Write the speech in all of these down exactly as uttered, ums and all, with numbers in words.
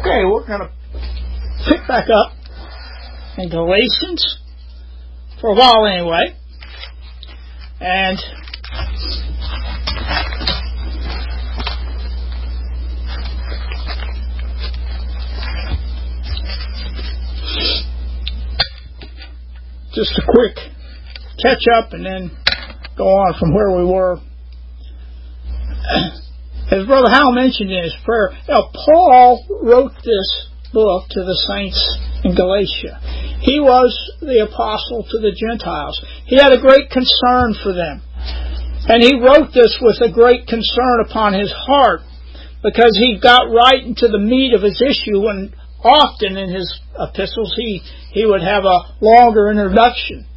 Okay, we're going to pick back up in Galatians for a while anyway. And just a quick catch up and then go on from where we were. As Brother Howell mentioned in his prayer, you know, Paul wrote this book to the saints in Galatia. He was the apostle to the Gentiles. He had a great concern for them. And he wrote this with a great concern upon his heart, because he got right into the meat of his issue, and often in his epistles he, he would have a longer introduction.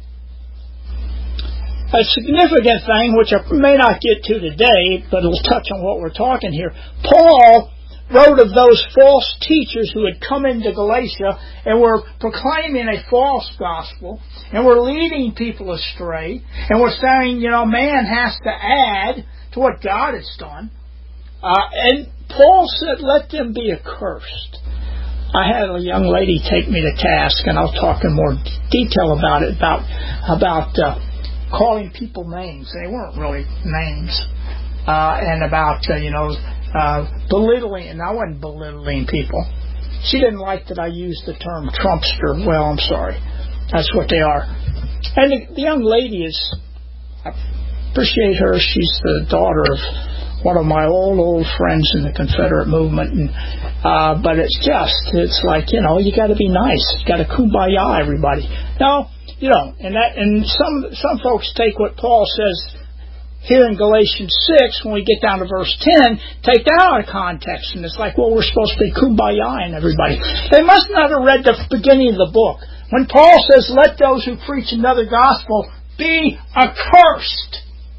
A significant thing, which I may not get to today, but it'll touch on what we're talking here. Paul wrote of those false teachers who had come into Galatia and were proclaiming a false gospel and were leading people astray and were saying, you know, man has to add to what God has done. Uh, and Paul said, let them be accursed. I had a young lady take me to task, and I'll talk in more detail about it, about, about, uh, calling people names. They weren't really names. Uh, and about, uh, you know, uh, belittling. And I wasn't belittling people. She didn't like that I used the term Trumpster. Well, I'm sorry. That's what they are. And the, the young lady is, I appreciate her. She's the daughter of one of my old, old friends in the Confederate movement. And, uh, but it's just, it's like, you know, you got to be nice. You got to kumbaya everybody. No. You know, and that, and some some folks take what Paul says here in Galatians six, when we get down to verse ten, take that out of context, and it's like, well, we're supposed to be kumbaya-ing everybody. They must not have read the beginning of the book. When Paul says, let those who preach another gospel be accursed,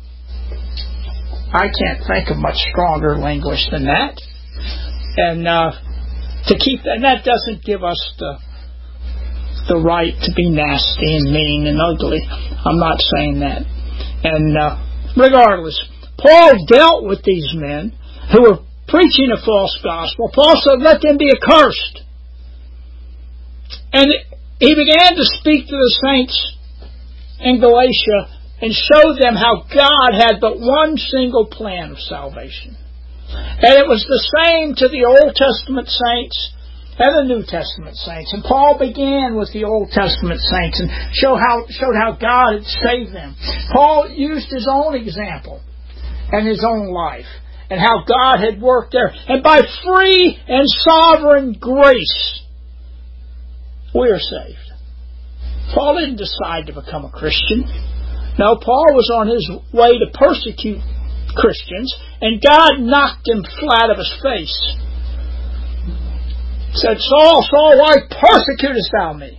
I can't think of much stronger language than that. And uh, to keep, and that doesn't give us the the right to be nasty and mean and ugly. I'm not saying that. And uh, regardless, Paul dealt with these men who were preaching a false gospel. Paul said, let them be accursed. And he began to speak to the saints in Galatia and show them how God had but one single plan of salvation. And it was the same to the Old Testament saints and the New Testament saints. And Paul began with the Old Testament saints and showed how, showed how God had saved them. Paul used his own example and his own life and how God had worked there. And by free and sovereign grace, we are saved. Paul didn't decide to become a Christian. No, Paul was on his way to persecute Christians, and God knocked him flat of his face. Said, Saul, Saul, why persecutest thou me?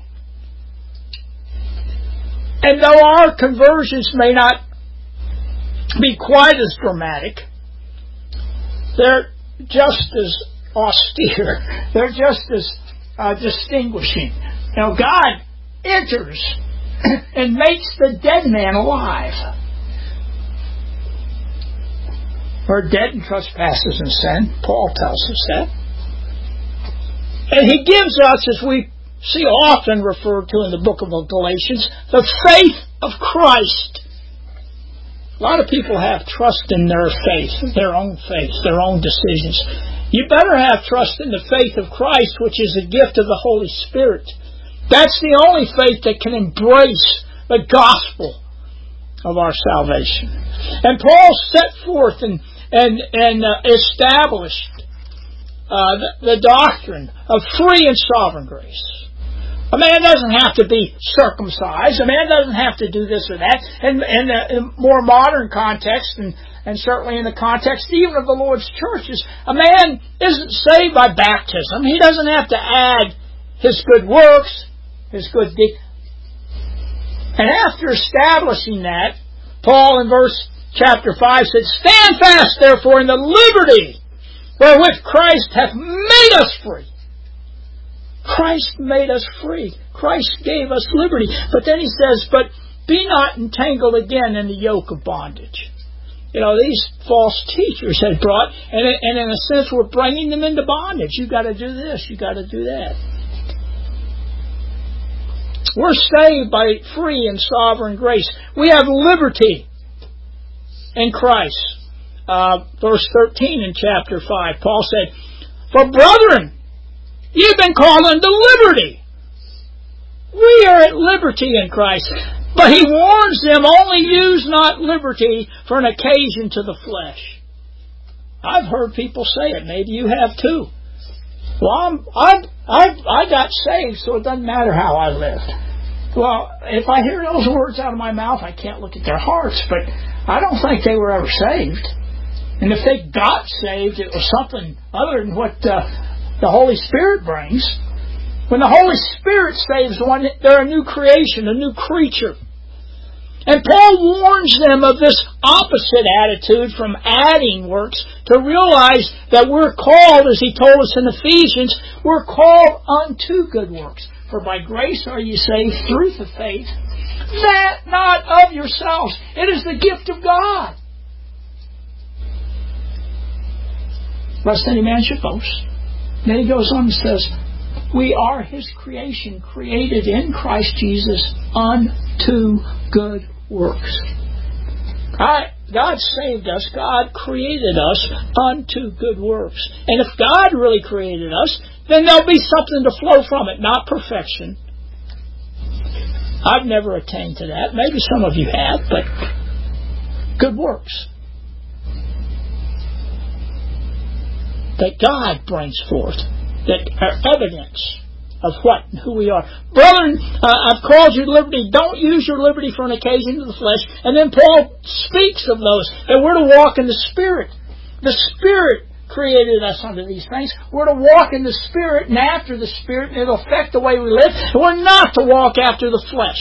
And though our conversions may not be quite as dramatic, they're just as austere. They're just as uh, distinguishing. You know, God enters and makes the dead man alive. We're dead in trespasses and sin. Paul tells us that. And he gives us, as we see often referred to in the book of Galatians, the faith of Christ. A lot of people have trust in their faith, their own faith, their own decisions. You better have trust in the faith of Christ, which is a gift of the Holy Spirit. That's the only faith that can embrace the gospel of our salvation. And Paul set forth and, and, and uh, established Uh, the, the doctrine of free and sovereign grace. A man doesn't have to be circumcised. A man doesn't have to do this or that. And in a more modern context, and, and certainly in the context even of the Lord's churches, a man isn't saved by baptism. He doesn't have to add his good works, his good deeds. And after establishing that, Paul in verse chapter five said, stand fast, therefore, in the liberty wherewith Christ hath made us free. Christ made us free. Christ gave us liberty. But then he says, but be not entangled again in the yoke of bondage. you know, these false teachers had brought, and, and in a sense were bringing them into bondage. You've got to do this, you've got to do that. We're saved by free and sovereign grace. We have liberty in Christ. Uh, verse thirteen in chapter five, Paul said, "For brethren, you've been called unto liberty." We are at liberty in Christ. But he warns them, only use not liberty for an occasion to the flesh. I've heard people say it. Maybe you have too. Well, I'm, I, I, I got saved, so it doesn't matter how I lived. Well, if I hear those words out of my mouth, I can't look at their hearts, but I don't think they were ever saved. And if they got saved, it was something other than what uh, the Holy Spirit brings. When the Holy Spirit saves one, they're a new creation, a new creature. And Paul warns them of this opposite attitude from adding works to realize that we're called, as he told us in Ephesians, we're called unto good works. For by grace are you saved through the faith, that not of yourselves. It is the gift of God. Lest any man should boast. Then he goes on and says, we are His creation, created in Christ Jesus unto good works. God, God saved us. God created us unto good works. And if God really created us, then there'll be something to flow from it, not perfection. I've never attained to that. Maybe some of you have, but good works that God brings forth, that are evidence of what and who we are. Brethren, uh, I've called you to liberty. Don't use your liberty for an occasion to the flesh. And then Paul speaks of those, that we're to walk in the Spirit. The Spirit created us unto these things. We're to walk in the Spirit and after the Spirit, and it'll affect the way we live. And we're not to walk after the flesh.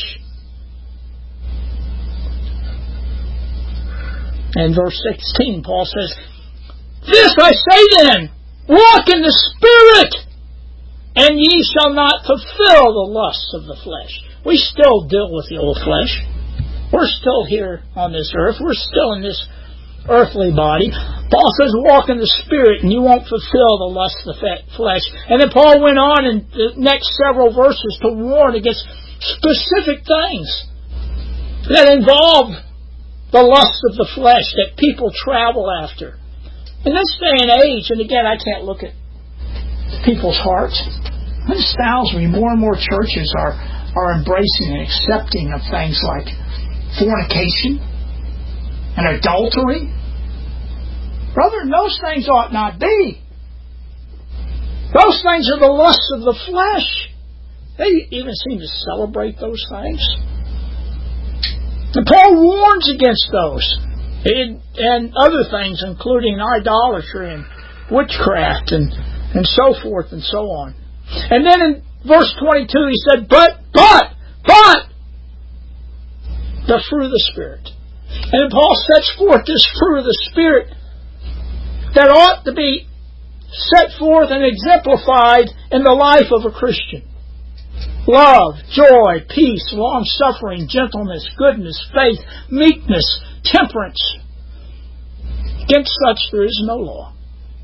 And verse sixteen, Paul says, this I say then, walk in the Spirit, and ye shall not fulfill the lusts of the flesh. We still deal with the old flesh. We're still here on this earth. We're still in this earthly body. Paul says, walk in the Spirit, and you won't fulfill the lusts of the flesh. And then Paul went on in the next several verses to warn against specific things that involve the lusts of the flesh that people travel after. In this day and age, and again, I can't look at people's hearts, it astounds me more and more churches are, are embracing and accepting of things like fornication and adultery. Brother, those things ought not be. Those things are the lusts of the flesh. They even seem to celebrate those things. And Paul warns against those. And, and other things, including idolatry and witchcraft and, and so forth and so on. And then in verse twenty-two he said, but, but, but, the fruit of the Spirit. And then Paul sets forth this fruit of the Spirit that ought to be set forth and exemplified in the life of a Christian. Love, joy, peace, long-suffering, gentleness, goodness, faith, meekness, temperance. Against such there is no law.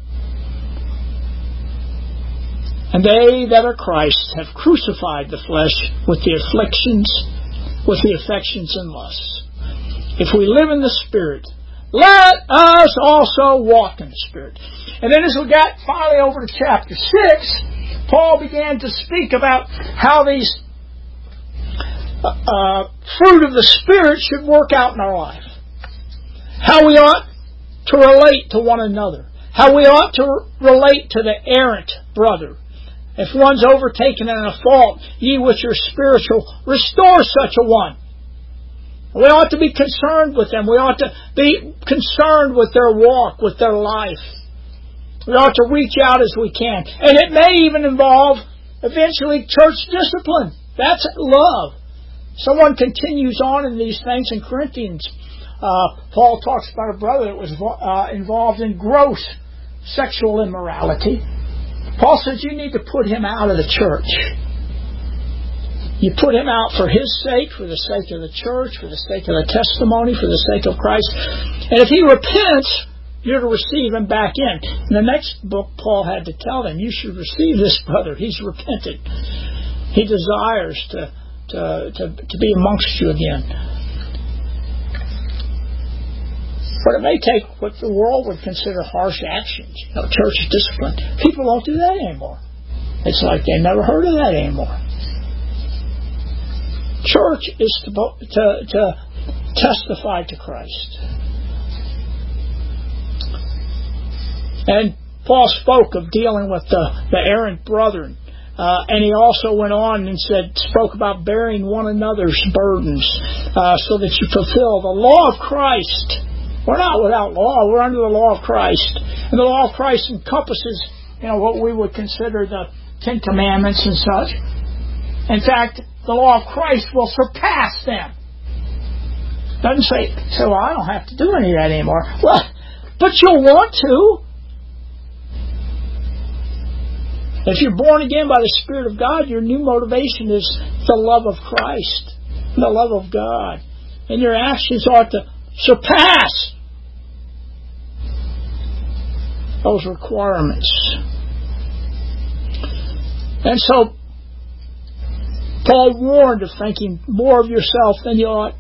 And they that are Christ have crucified the flesh with the afflictions, with the affections and lusts. If we live in the Spirit, let us also walk in the Spirit. And then as we got finally over to chapter six, Paul began to speak about how these uh, fruit of the Spirit should work out in our life. How we ought to relate to one another. How we ought to relate to the errant brother. If one's overtaken in a fault, ye which are spiritual, restore such a one. We ought to be concerned with them. We ought to be concerned with their walk, with their life. We ought to reach out as we can. And it may even involve, eventually, church discipline. That's love. Someone continues on in these things in Corinthians. Uh, Paul talks about a brother that was uh, involved in gross sexual immorality. Paul says you need to put him out of the church. You put him out for his sake, for the sake of the church, for the sake of the testimony, for the sake of Christ. And if he repents, you're to receive him back in. In the next book, Paul had to tell them, you should receive this brother. He's repented. He desires to, to, to, to be amongst you again. But it may take what the world would consider harsh actions, you know, church discipline. People don't do that anymore. It's like they never heard of that anymore. Church is to, to, to testify to Christ. And Paul spoke of dealing with the, the errant brethren. Uh, and he also went on and said, spoke about bearing one another's burdens uh, so that you fulfill the law of Christ. We're not without law. We're under the law of Christ. And the law of Christ encompasses, you know, what we would consider the Ten Commandments and such. In fact, the law of Christ will surpass them. Doesn't say, so well, I don't have to do any of that anymore. Well, but you'll want to. If you're born again by the Spirit of God, your new motivation is the love of Christ, the love of God. And your actions ought to surpass those requirements. And so, Paul warned of thinking more of yourself than you ought.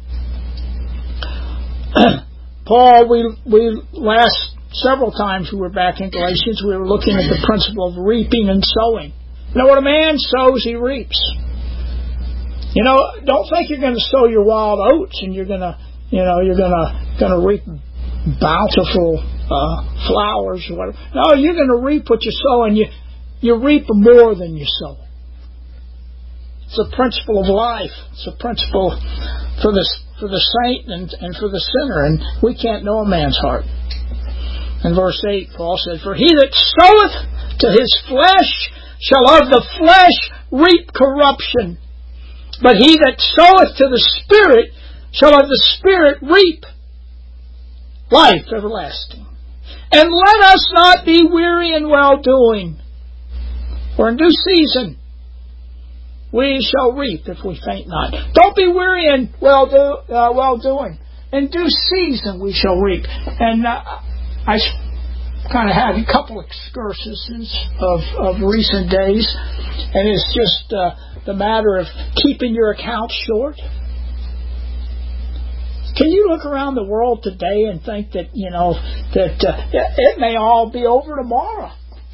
Paul, we, we last several times we were back in Galatians, we were looking at the principle of reaping and sowing. You know, what a man sows, he reaps. You know, don't think you're going to sow your wild oats and you're going to, you know, you're going to going to reap bountiful uh, flowers or whatever. No, you're going to reap what you sow, and you you reap more than you sow. It's a principle of life. It's a principle for the for the saint and, and for the sinner, and we can't know a man's heart. In verse eight, Paul said, "For he that soweth to his flesh shall of the flesh reap corruption, but he that soweth to the Spirit shall of the Spirit reap life everlasting. And let us not be weary in well-doing, for in due season we shall reap if we faint not." Don't be weary in well-do, uh, well-doing. In due season we shall reap. And uh, I kind of had a couple excursions of, of recent days, and it's just uh, the matter of keeping your accounts short. Can you look around the world today and think that, you know, that uh, it may all be over tomorrow?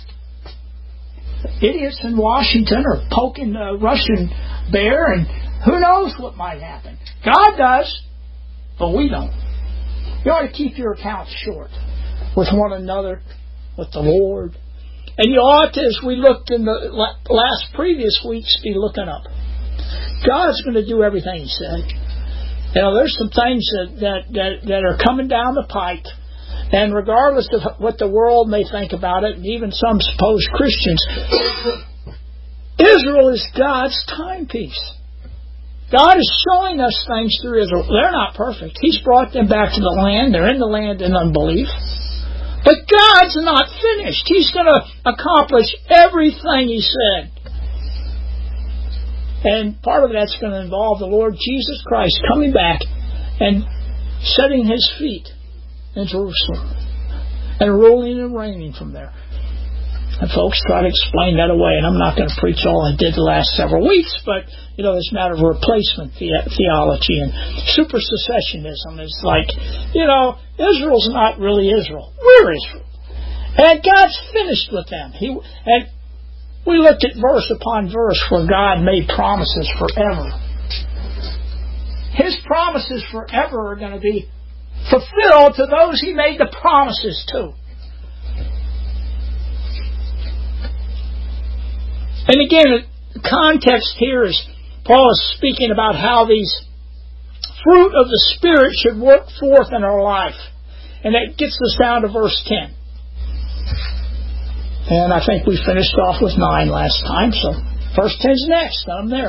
Idiots in Washington are poking the Russian bear, and who knows what might happen. God does, but we don't. You ought to keep your accounts short with one another, with the Lord. And you ought to, as we looked in the last previous weeks, be looking up. God's going to do everything He said. You know, there's some things that, that, that, that are coming down the pike, and regardless of what the world may think about it, and even some supposed Christians, Israel is God's timepiece. God is showing us things through Israel. They're not perfect. He's brought them back to the land. They're in the land in unbelief. But God's not finished. He's going to accomplish everything He said. And part of that's going to involve the Lord Jesus Christ coming back and setting His feet in Jerusalem and ruling and reigning from there. And folks try to explain that away, and I'm not going to preach all I did the last several weeks, but, you know, this matter of replacement the- theology and supersessionism is like, you know, Israel's not really Israel. We're Israel. And God's finished with them. He and we looked at verse upon verse where God made promises forever. His promises forever are going to be fulfilled to those He made the promises to. And again, the context here is Paul is speaking about how these fruit of the Spirit should work forth in our life. And that gets us down to verse ten. And I think we finished off with nine last time, so verse ten's next. I'm there.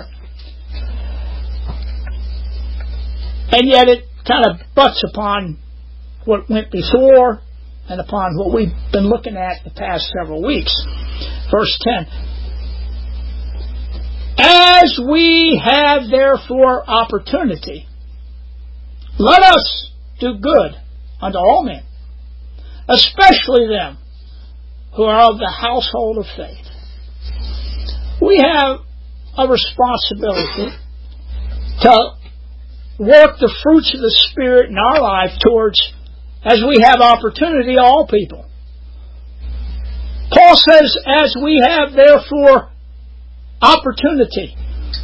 And yet it kind of butts upon what went before and upon what we've been looking at the past several weeks. Verse ten. As we have therefore opportunity, let us do good unto all men, especially them who are of the household of faith. We have a responsibility to work the fruits of the Spirit in our life towards, as we have opportunity, all people. Paul says, as we have therefore opportunity.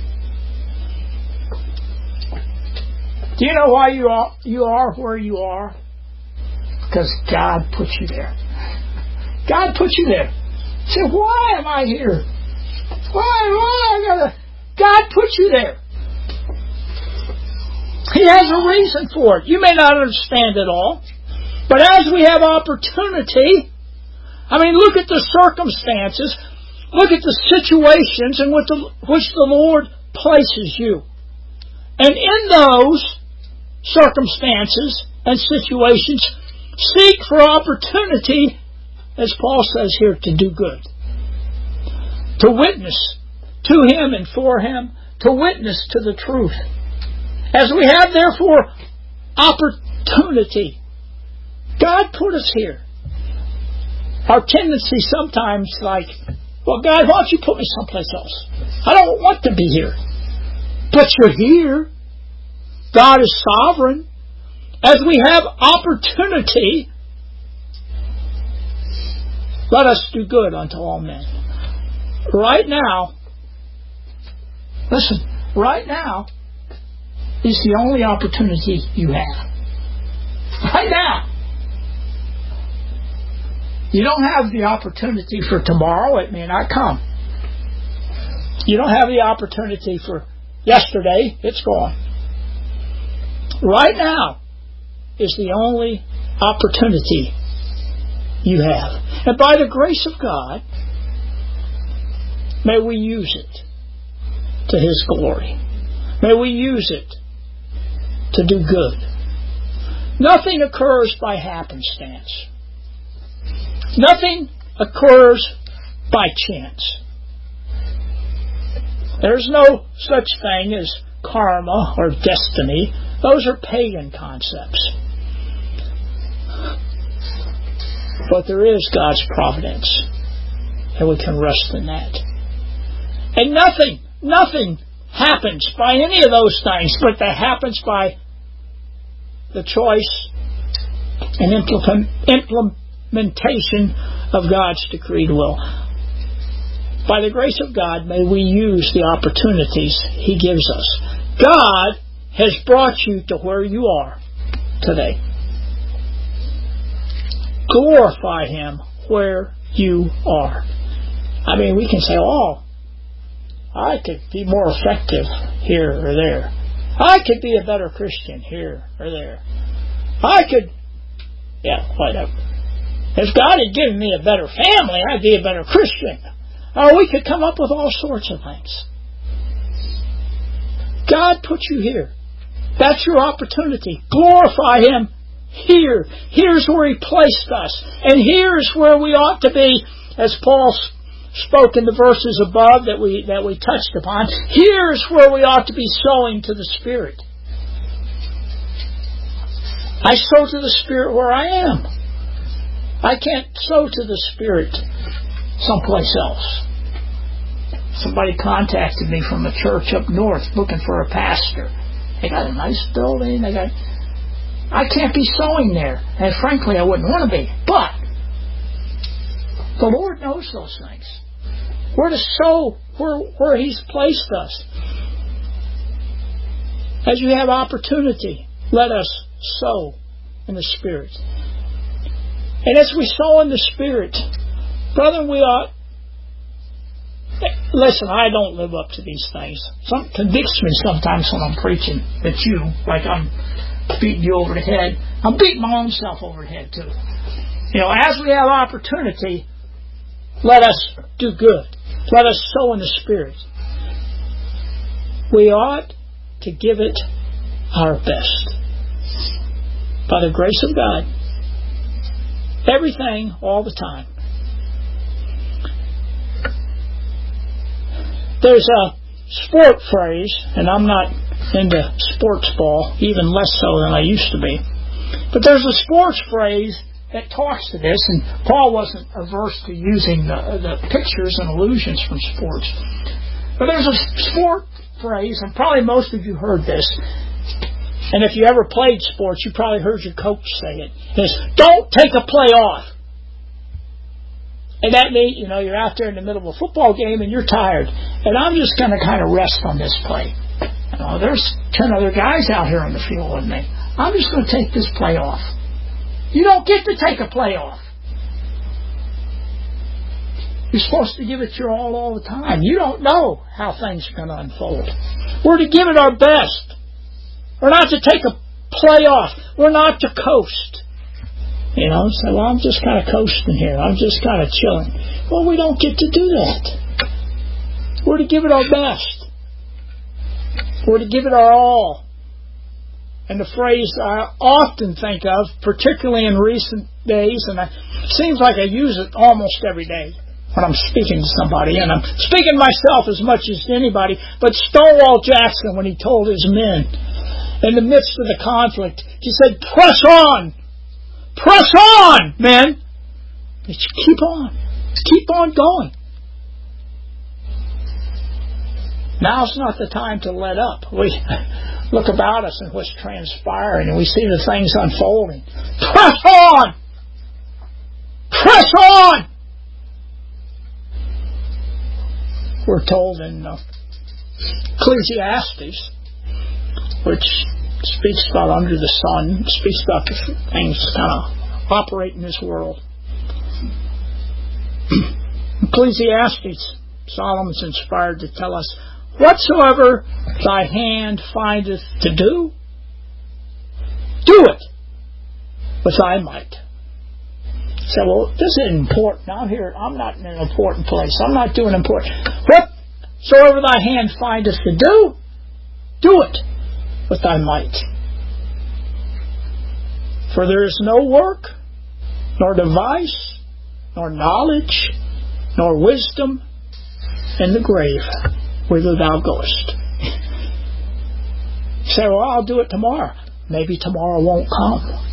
Do you know why you are, you are where you are? Because God put you there. God put you there. You say, why am I here? Why, why I gotta... God put you there. He has a reason for it. You may not understand it all, but as we have opportunity, I mean, look at the circumstances, look at the situations in which the, which the Lord places you. And in those circumstances and situations, seek for opportunity, as Paul says here, to do good. To witness to Him and for Him, to witness to the truth. As we have, therefore, opportunity. God put us here. Our tendency sometimes like, well, God, why don't you put me someplace else? I don't want to be here. But you're here. God is sovereign. As we have opportunity, let us do good unto all men. Right now, listen, right now is the only opportunity you have. Right now. You don't have the opportunity for tomorrow. It may not come. You don't have the opportunity for yesterday. It's gone. Right now is the only opportunity you have. And by the grace of God, may we use it to His glory. May we use it to do good. Nothing occurs by happenstance. Nothing occurs by chance. There's no such thing as karma or destiny. Those are pagan concepts. But there is God's providence, and we can rest in that. And nothing, nothing happens by any of those things, but that happens by the choice and implement, implementation of God's decreed will. By the grace of God, may we use the opportunities He gives us. God has brought you to where you are today. Glorify Him where you are. I mean, we can say, oh, I could be more effective here or there. I could be a better Christian here or there. I could, yeah, whatever. If God had given me a better family, I'd be a better Christian. Or we could come up with all sorts of things. God put you here. That's your opportunity. Glorify Him here. Here's where He placed us. And here's where we ought to be, as Paul spoke in the verses above that we that we touched upon. Here's where we ought to be sowing to the Spirit. I sow to the Spirit where I am. I can't sow to the Spirit someplace else. Somebody contacted me from a church up north looking for a pastor. They got a nice building. They got. I can't be sowing there, and frankly, I wouldn't want to be. But the Lord knows those things. We're to sow where where He's placed us. As you have opportunity, let us sow in the Spirit. And as we sow in the Spirit, brethren, we ought. Listen, I don't live up to these things. Some convicts me sometimes when I'm preaching at you, like I'm beating you over the head. I'm beating my own self over the head too. You know, as we have opportunity, let us do good. Let us sow in the Spirit. We ought to give it our best. By the grace of God. Everything, all the time. There's a sport phrase, and I'm not into sports ball, even less so than I used to be. But there's a sports phrase that talks to this, and Paul wasn't averse to using the, the pictures and allusions from sports. But there's a sport phrase, and probably most of you heard this, and if you ever played sports, you probably heard your coach say it. It's, don't take a play off. And that means, you know, you're out there in the middle of a football game and you're tired. And I'm just going to kind of rest on this play. You know, there's ten other guys out here on the field with me. I'm just going to take this play off. You don't get to take a play off. You're supposed to give it your all all the time. You don't know how things are going to unfold. We're to give it our best. We're not to take a play off. We're not to coast. You know, say, well, I'm just kind of coasting here. I'm just kind of chilling. Well, we don't get to do that. We're to give it our best. We're to give it our all. And the phrase I often think of, particularly in recent days, and it seems like I use it almost every day when I'm speaking to somebody, and I'm speaking to myself as much as anybody, but Stonewall Jackson, when he told his men in the midst of the conflict, he said, press on! Press on, men! Keep on. Keep on going. Now's not the time to let up. We look about us and what's transpiring, and we see the things unfolding. Press on! Press on! We're told in uh, Ecclesiastes, which speaks about under the sun, speaks about the things kind of operate in this world. Ecclesiastes, Solomon's inspired to tell us, whatsoever thy hand findeth to do, do it with thy might. So, well, this is important. I'm here, I'm not in an important place. I'm not doing important. Whatsoever thy hand findeth to do, do it with thy might. For there is no work, nor device, nor knowledge, nor wisdom in the grave whither thou goest. You say, well, I'll do it tomorrow. Maybe tomorrow won't come.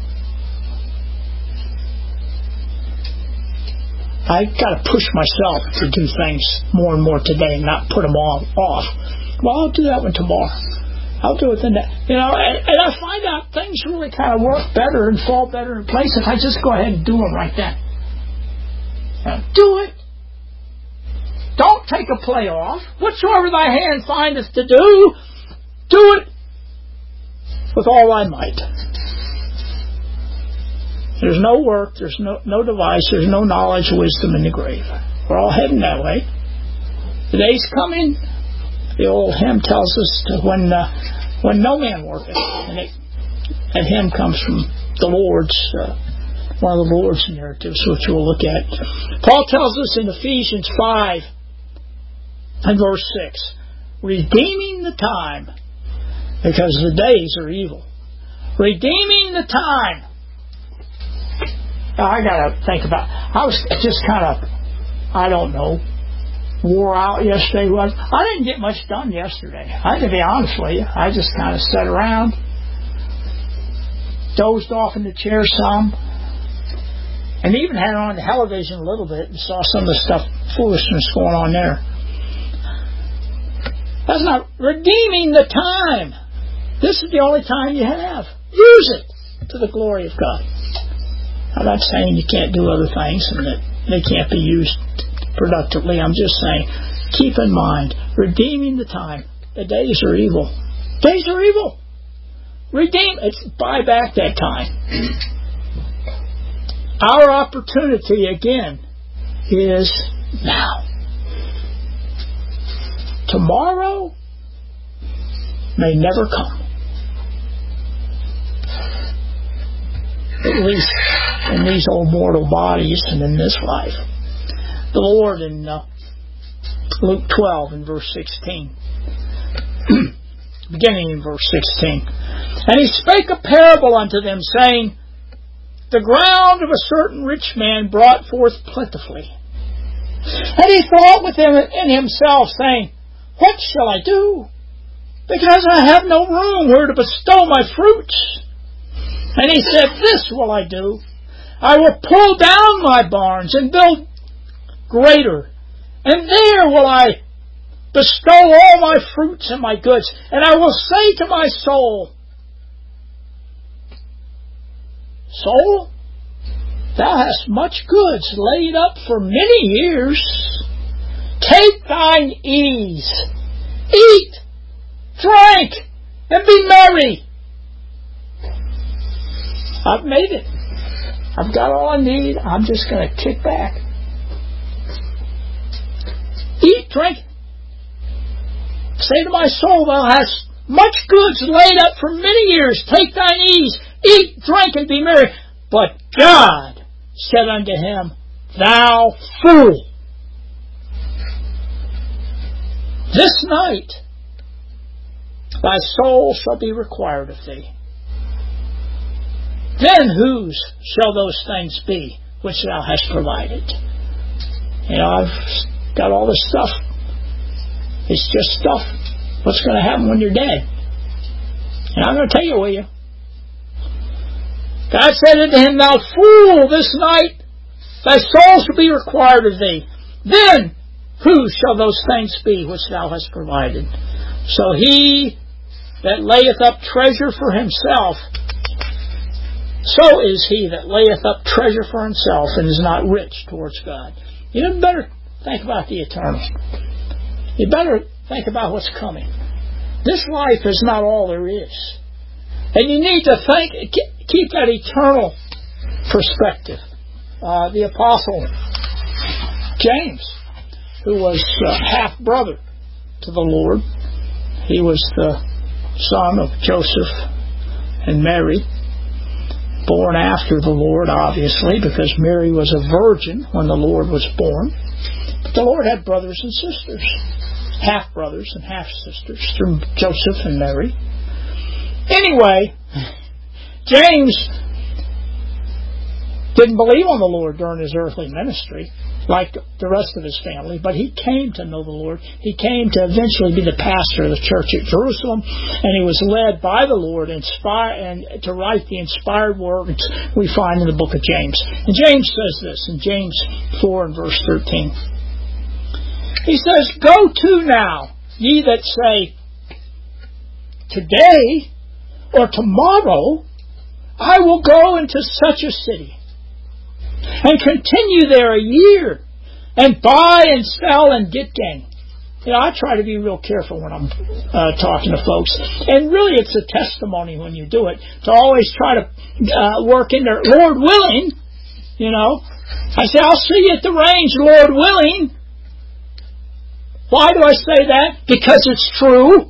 I've got to push myself to do things more and more today and not put them all off. Well, I'll do that one tomorrow. I'll do it then. You know, and, and I find out things really kind of work better and fall better in place if I just go ahead and do them right then. Now, do it. Don't take a play off. Whatsoever thy hand findeth to do, do it with all thy might. There's no work, there's no, no device, there's no knowledge, wisdom in the grave. We're all heading that way. The day's coming. The old hymn tells us to when uh, when no man worketh, and it, that hymn comes from the Lord's uh, one of the Lord's narratives, which we'll look at. Paul tells us in Ephesians five and verse six, redeeming the time, because the days are evil. Redeeming the time. Now, I got to think about, I was just kind of, I don't know, wore out yesterday. Was I didn't get much done yesterday. I have to be honest with you. I just kind of sat around, dozed off in the chair some, and even had it on the television a little bit and saw some of the stuff, foolishness going on there. That's not redeeming the time. This is the only time you have. Use it to the glory of God. I'm not saying you can't do other things and that they can't be used productively. I'm just saying, keep in mind, redeeming the time. The days are evil. Days are evil. Redeem. It's buy back that time. Our opportunity, again, is now. Tomorrow may never come. At least in these old mortal bodies and in this life. The Lord in uh, Luke twelve and verse sixteen, beginning in verse sixteen, and he spake a parable unto them, saying, the ground of a certain rich man brought forth plentifully. And he thought within in himself, saying, what shall I do? Because I have no room where to bestow my fruits. And he said, this will I do. I will pull down my barns and build greater. And there will I bestow all my fruits and my goods. And I will say to my soul, soul, thou hast much goods laid up for many years. Take thine ease. Eat, drink, and be merry. I've made it. I've got all I need. I'm just going to kick back. Eat, drink. Say to my soul, thou hast much goods laid up for many years. Take thine ease. Eat, drink, and be merry. But God said unto him, thou fool, this night thy soul shall be required of thee. Then whose shall those things be which thou hast provided? You know, I've got all this stuff. It's just stuff. What's going to happen when you're dead? And I'm going to tell you, will you? God said unto him, thou fool, this night thy soul shall be required of thee. Then whose shall those things be which thou hast provided? So he that layeth up treasure for himself, so is he that layeth up treasure for himself and is not rich towards God. You better think about the eternal. You better think about what's coming. This life is not all there is. And you need to think, keep that eternal perspective. Uh, the Apostle James, who was uh, half-brother to the Lord, he was the son of Joseph and Mary, born after the Lord, obviously, because Mary was a virgin when the Lord was born. But the Lord had brothers and sisters, half-brothers and half-sisters, through Joseph and Mary. Anyway, James didn't believe on the Lord during his earthly ministry, like the rest of his family, but he came to know the Lord. He came to eventually be the pastor of the church at Jerusalem, and he was led by the Lord inspire, and to write the inspired words we find in the book of James. And James says this in James four and verse thirteen. He says, go to now, ye that say, today or tomorrow I will go into such a city and continue there a year, and buy and sell and get gain. You know, I try to be real careful when I'm uh, talking to folks, and really it's a testimony when you do it, to always try to uh, work in there, Lord willing, you know. I say, I'll see you at the range, Lord willing. Why do I say that? Because it's true.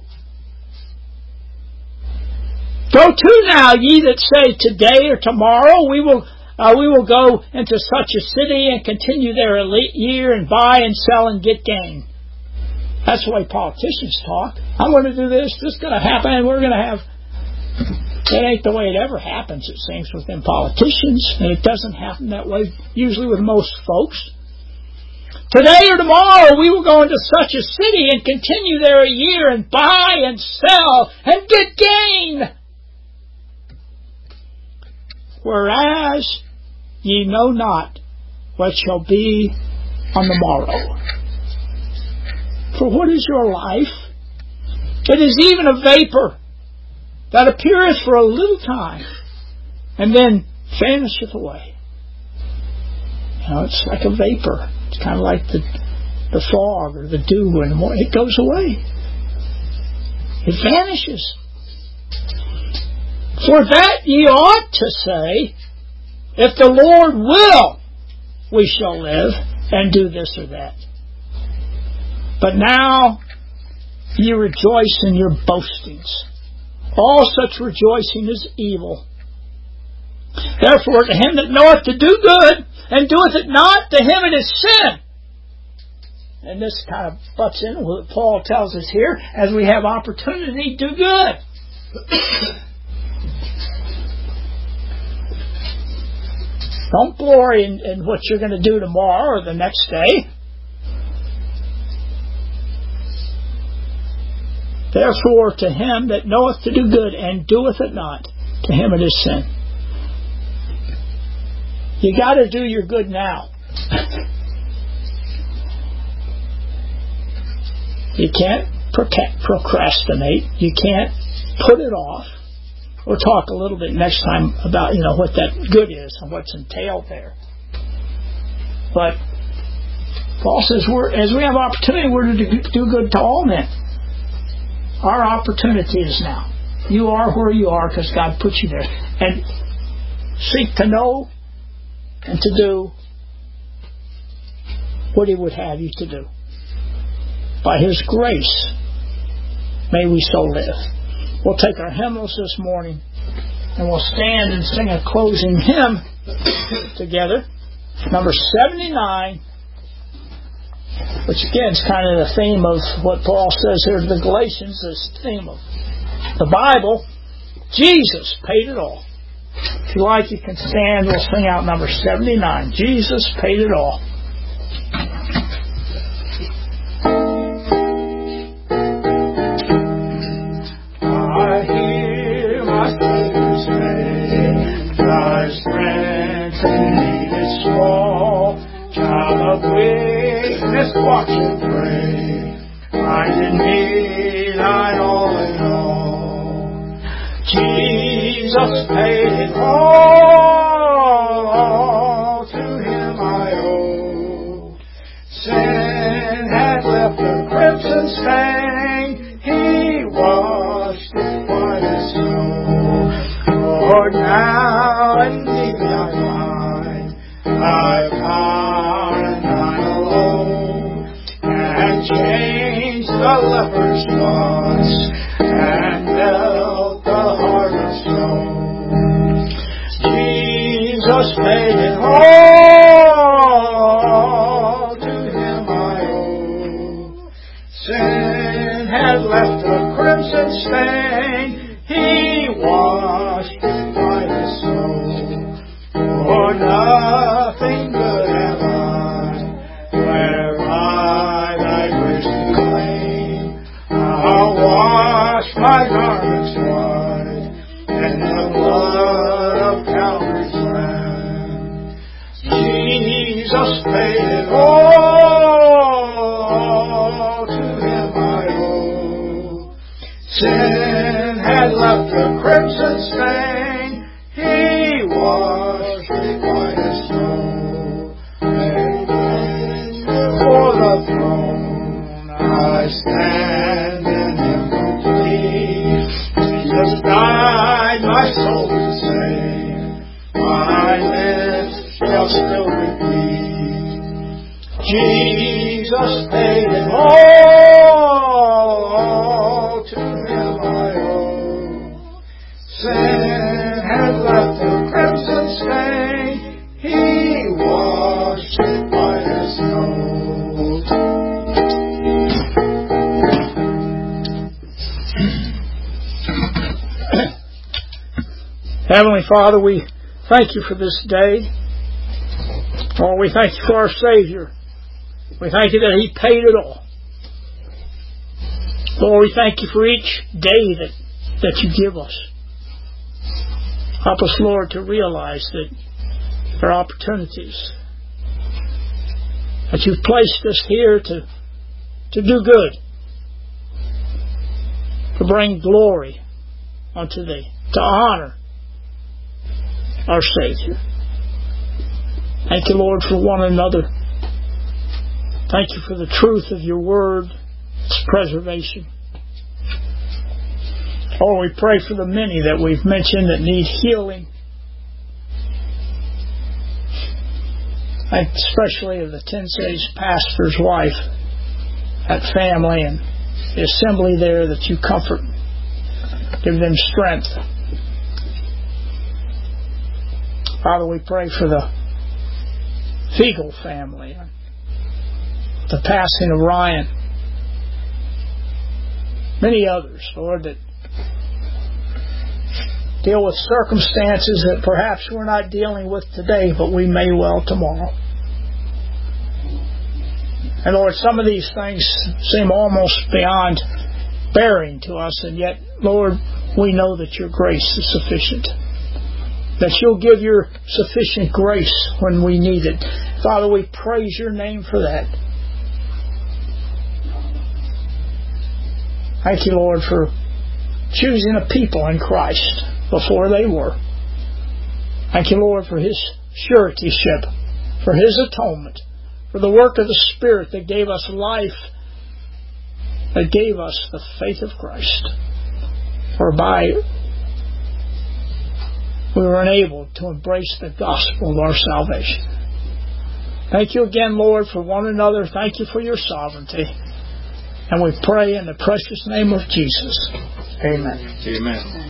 Go to now, ye that say, today or tomorrow we will Uh, we will go into such a city and continue there a year and buy and sell and get gain. That's the way politicians talk. I'm going to do this, this is going to happen, and we're going to have... That ain't the way it ever happens, it seems, within politicians. And it doesn't happen that way usually with most folks. Today or tomorrow we will go into such a city and continue there a year and buy and sell and get gain. Whereas ye know not what shall be on the morrow. For what is your life? It is even a vapor that appeareth for a little time, and then vanisheth away. You know, it's like a vapor. It's kind of like the the fog or the dew in the morning. It goes away. It vanishes. For that ye ought to say, if the Lord will, we shall live and do this or that. But now ye rejoice in your boastings. All such rejoicing is evil. Therefore, to him that knoweth to do good and doeth it not, to him it is sin. And this kind of butts in what Paul tells us here. As we have opportunity, do good. Don't glory in, in what you're going to do tomorrow or the next day. Therefore, to him that knoweth to do good and doeth it not, to him it is sin. You got to do your good now. You can't procrastinate. You can't put it off. We'll talk a little bit next time about, you know, what that good is and what's entailed there. But Paul says, we're, as we have opportunity, we're to do good to all men. Our opportunity is now. You are where you are because God put you there. And seek to know and to do what He would have you to do. By His grace, may we so live. We'll take our hymnals this morning and we'll stand and sing a closing hymn together. Number seventy-nine, which again is kind of the theme of what Paul says here to the Galatians, this theme of the Bible. Jesus paid it all. If you like, you can stand. We'll sing out number seventy-nine. Jesus paid it all. I hear my Savior say, thy strength in need is small. Child of weakness, watch and pray. Find in me thine all in all. Jesus paid it all. To Him I owe. Sin had left a crimson stain. He washed it white as snow. Lord, now indeed I find thy power and thine alone, and change the leper's thoughts and melt the heart of stone. Jesus paid it all. To Him I owe. Sin had left a crimson stain. He washed it white as snow. For nothing good have I, whereby thy grace to claim. I'll wash my garments white in the blood of Calvary's Lamb. Jesus paid it all. To Him I owe. Sin had left a crimson stain. He washed it white as snow. And before the throne I stand in Him complete. Jesus died my soul to save. My lips shall still repeat, Jesus paid it all. To Him I owe. Sin had left a crimson stain. He washed it white as snow. Heavenly Father, we thank You for this day. Lord, we thank You for our Savior. We thank You that He paid it all. Lord, we thank You for each day that, that You give us. Help us, Lord, to realize that there are opportunities, that You've placed us here to, to do good, to bring glory unto Thee, to honor our Savior. Thank You, Lord, for one another. Thank You for the truth of Your Word, its preservation. Lord, we pray for the many that we've mentioned that need healing. Especially of the Tensei's pastor's wife, that family and the assembly there, that You comfort, give them strength. Father, we pray for the Fiegel family, the passing of Ryan, many others, Lord, that deal with circumstances that perhaps we're not dealing with today, but we may well tomorrow. And Lord, some of these things seem almost beyond bearing to us, and yet, Lord, we know that your grace is sufficient. That you'll give your sufficient grace when we need it. Father, we praise your name for that. Thank you, Lord, for choosing a people in Christ before they were. Thank you, Lord, for his suretyship, for his atonement, for the work of the Spirit that gave us life, that gave us the faith of Christ, whereby we were enabled to embrace the gospel of our salvation. Thank you again, Lord, for one another. Thank you for your sovereignty. And we pray in the precious name of Jesus. Amen. Amen.